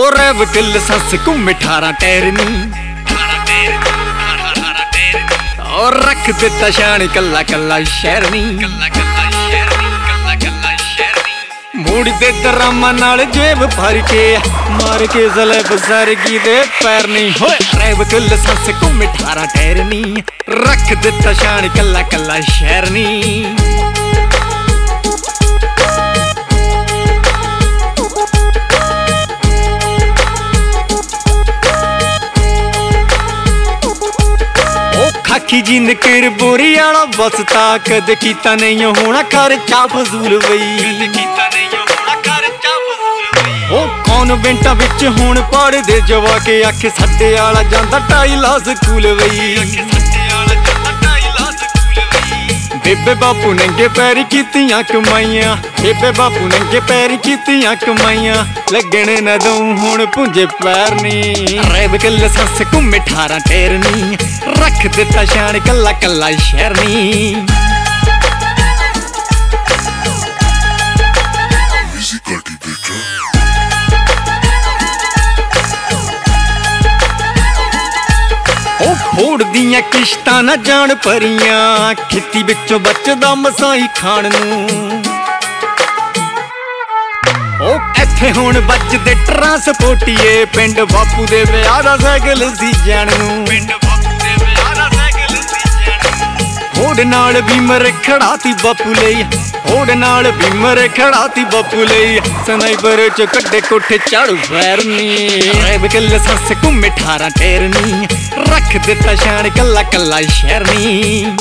रैब के लाइसेंस घूमे 18 टायर नी और रख दिता शान कला कला शहर नी मूड़ दे दरामा नाल जेब भर के मार के जलेब सरगी दे पैर नहीं होए रैब के लाइसेंस घूमे 18 टायर नी रख दिता शान कला कला शहर नी खाकी जी निकर बोरी आला बसता कद कीता नहीं होना खर्चा फजूल बई कॉन्वेंटा विच हुण पढ़दे जवाके आखे साडे आला जांदा टाइला स्कूल बई बेबे बापू नंगे पैर कीतियां कमाइयां बेबे बापू नंगे पैर कीतियां कमाइयां लगने न दूं हुण पुंजे पैर नी रैब के लाइसेंस घूमे 18 टायर नी रख दिता शान कला कला शहर नी फोड़ दियां किश्तां ना जान परियां खेती विचों बचदा मसाई खाण नूं इत्थे हुण बचदे ट्रांसपोर्टिए पिंड बापू दे विआह दा साइकल सी जाण नूं होड़ नाल बीमर खड़ाती बापू लई होड़ नाल बीमर खड़ाती बापू लई स्नाइपर च कड्डे कोठे झाड़ू पैर नी रैब के लाइसेंस घूमे 18 टायर नी रख दिता शान कला कला शहर नी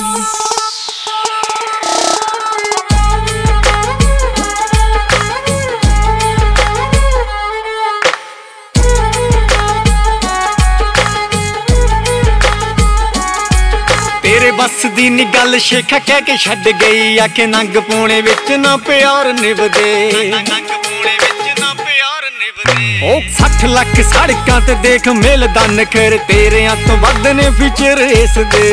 तेरे बस दी नी गल शेखा कह के छड़ गई आखे नंग पौने विच ना प्यार निभदे 60 लाख सड़कां ते देख मिलदा नखर तेरेयां तो वध ने फीचर इस दे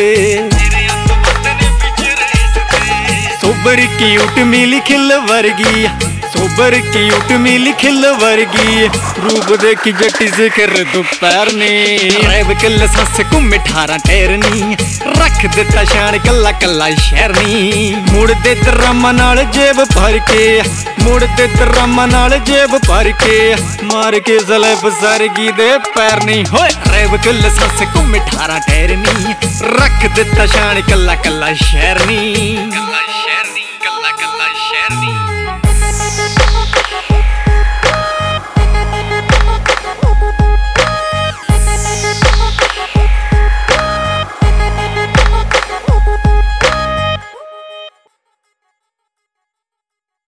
सोबर क्यूट मिली खिल वर्गी सोबर क्यूट मिली खिल वर्गी रूप देखी जट्टी जिक्र दोपहर ने रैब के लाइसेंस घूमे 18 टायर नी रख दिता शान कला कला शहर नी मुड़ दे दरामा नाल जेब भर के मुड़ दे दरामा नाल जेब भर के मार के जलेब सरगी दे पैर नहीं होए रैब के लाइसेंस घूमे 18 टायर नी रख दिता शान कला कला शहर नी